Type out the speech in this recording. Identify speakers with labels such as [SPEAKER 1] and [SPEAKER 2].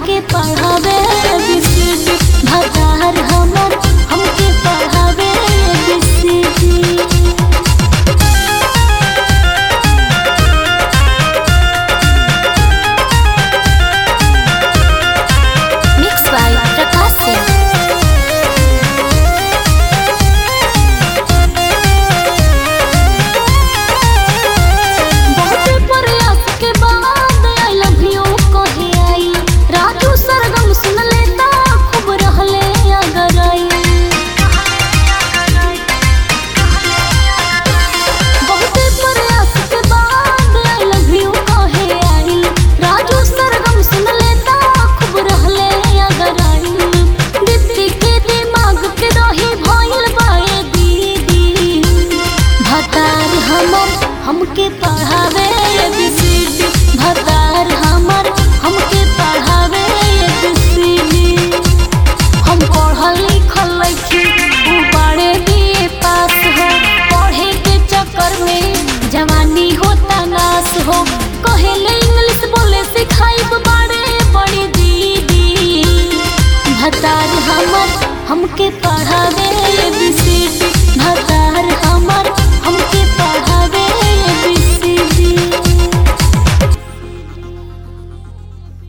[SPEAKER 1] हमके पढ़ावे ABCD भतार हमर हमके पढ़ावे ABCD। हमके पढ़ावे ABCD भतार हमर हमके पढ़ावे ABCD। हम पढ़ल लिखल लइकी उ बड़े BA पास हो, पढ़े के चक्कर में जवानी होता नाश हो। कहेले इंग्लिश बोले सिखाइब बड़े बड़ी दीदी भतार हमर हमके पढ़ावे ABCD भतार